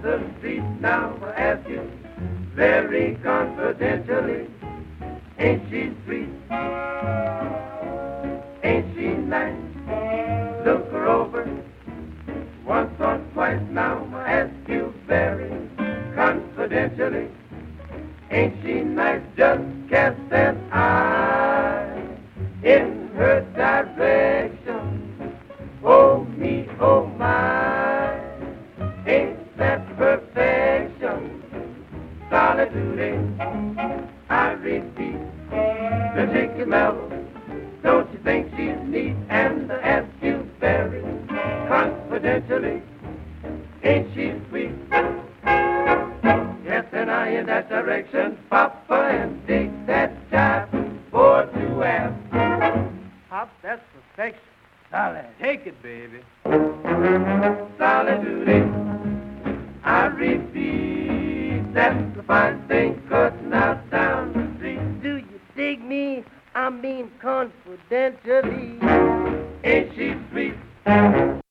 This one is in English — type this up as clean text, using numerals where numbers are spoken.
the street now, I ask you very confidentially. Ain't she sweet? Ain't she nice? Look her over once or twice now, I ask you very confidentially. Ain't she nice? Just cast an eye in her direction. Oh me, oh my, ain't that perfection? Solitude, I repeat, the chicken mellow. Don't you think she's neat? And I ask you very confidentially, ain't she sweet? Yes, and I in that direction, Papa, and dig that jive for to ask. Pop, that's perfection. Solid. Take it, baby. Solitude, I repeat, that's the fine thing cutting out down the street. Do you dig me? I mean confidentially. Ain't she sweet?